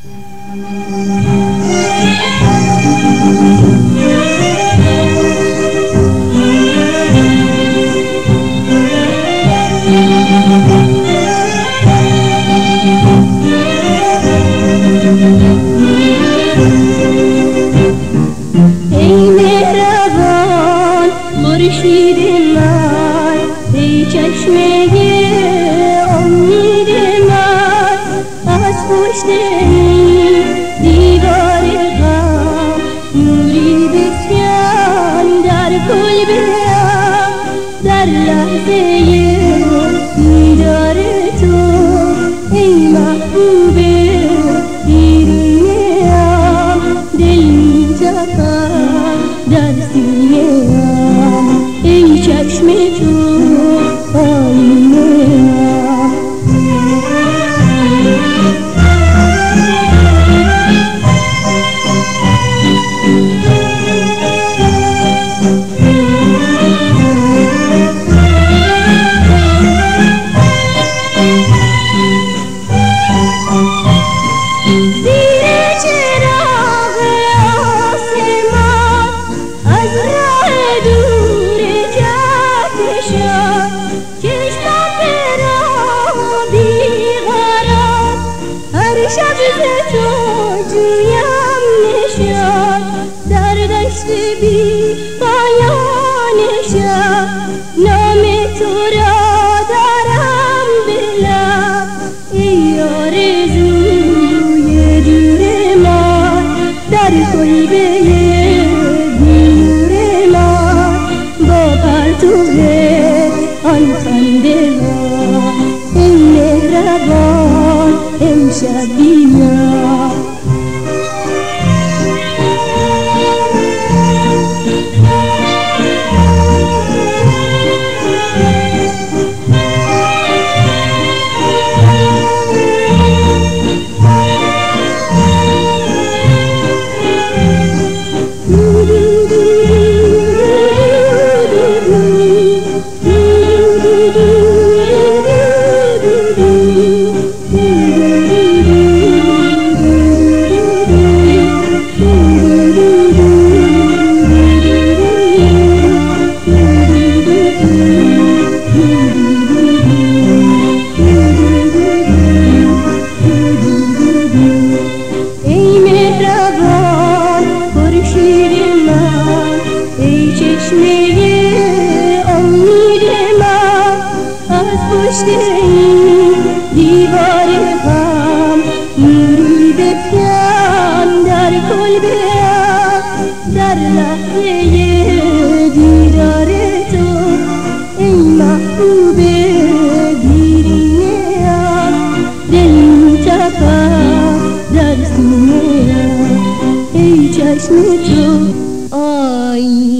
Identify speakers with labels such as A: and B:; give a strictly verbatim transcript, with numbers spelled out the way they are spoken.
A: ای مهربان خورشید من، ای چشمه امید من، از پشت این دیوار غم نوری بفکن در قلبم. در لحظه دیدار تو ای محبوب دیرینم، دل می‌تپد در سینه‌ام، ای چشم تو آینه‌ام. شب ز تو جویم نشان، در دشت بی پایان شب، نام تو را دارم به لب. ای آرزوی دور من، در کلبه نور من، با پرتو آن خنده ها، ای مهربان امشب بیا. امید من، از پشت این دیوار غم نوری بفکن در قلبم. در لحظه دیدار تو ای محبوب دیرینه‌ام، دل می‌تپد در سینه‌ام، ای چشم تو آینه.